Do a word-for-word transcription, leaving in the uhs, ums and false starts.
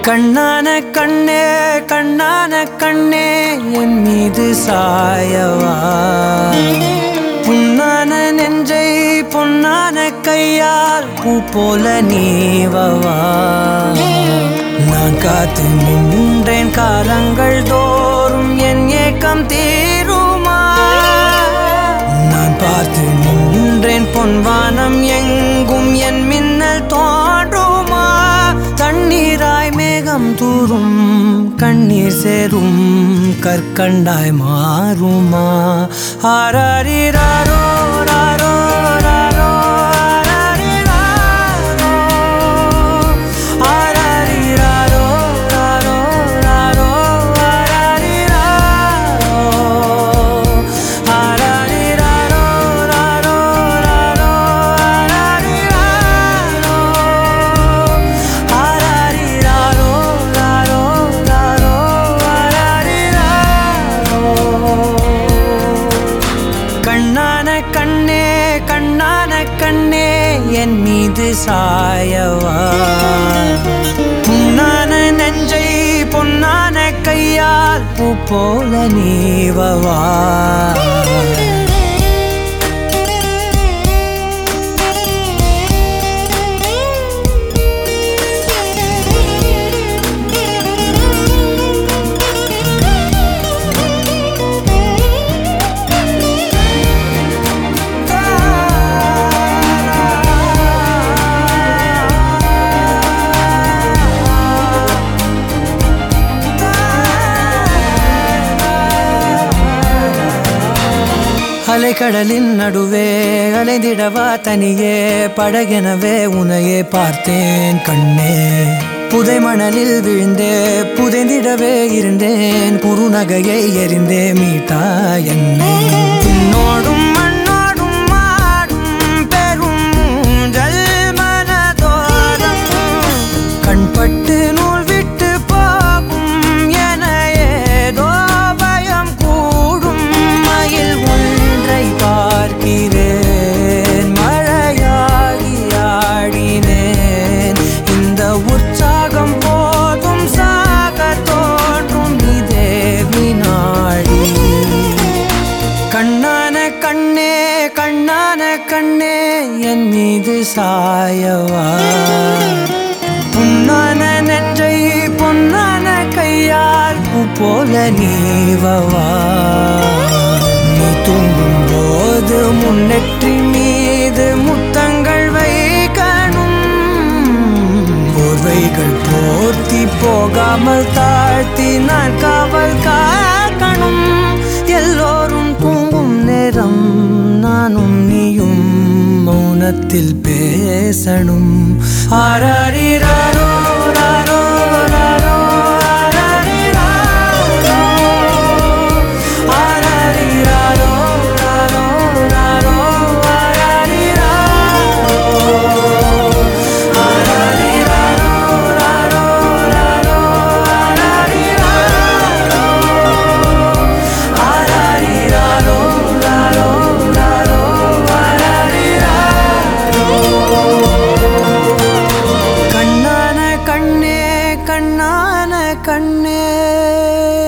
கண்ணான கண்ணே கண்ணான கண்ணே என் மீது சாயவா புண்ணான நெஞ்சை பொன்னான கையால் பூ போல நீவவா நான் காத்து நின்றேன் காலங்கள் தோறும் என் ஏக்கம் தீருமா நான் பார்த்து நின்றேன் பொன்வானம் எங்கும் என் மின்னல் தோன்றுமா தண்ணீராய் மேகம் தூரும் கண்ணீர் சேரும் கற்கண்டாய் மாறுமா ஆராரிராரோ ராரோ ராரோ ஆராரிராரோ ராரோ ராரோ ஆராரிராரோ ராரோ ராரோ கண்ணான கண்ணே கண்ணான கண்ணே என் மீது சாயவா புண்ணான நெஞ்சை பொன்னான கையால் பூ போல நீவவா அலைக்கடலின் நடுவே அலைந்திடவா தனியே படகெனவே உனையே பார்த்தேன் கண்ணே புதை மணலில் விழுந்தே புதைந்திடவே இருந்தேன் குறுநகையை எறிந்தே மீட்டா என்னை உன்னோடும் மண்ணோடும் மாடும் பெரும் ஊஞ்சல் மனதோரம் கண்பட்டு நூல் விட்டு போகும் என ஏதோ பயம் கூடும் மயில் பார்க்கிறேன் மழையாகி ஆடினேன் இந்த உற்சாகம் போதும் சாக தோன்றும் இதே வினாடி கண்ணான கண்ணே கண்ணான கண்ணே என் மீது சாயவா புண்ணான நெஞ்சை பொன்னான கையால் பூ போல நீவவா நீ தூங்கும் போது முன்னெற்றி மீது முத்தங்கள் வைக்கணும் போர்வைகள் போர்த்தி போகாமல் தாழ்த்தி நான் காவல் காக்கணும் எல்லோரும் தூங்கும் நேரம் நானும் நீயும் மௌனத்தில் பேசணும் ஆராரிராரோ ராரோ ராரோ கண்ணான கண்ணே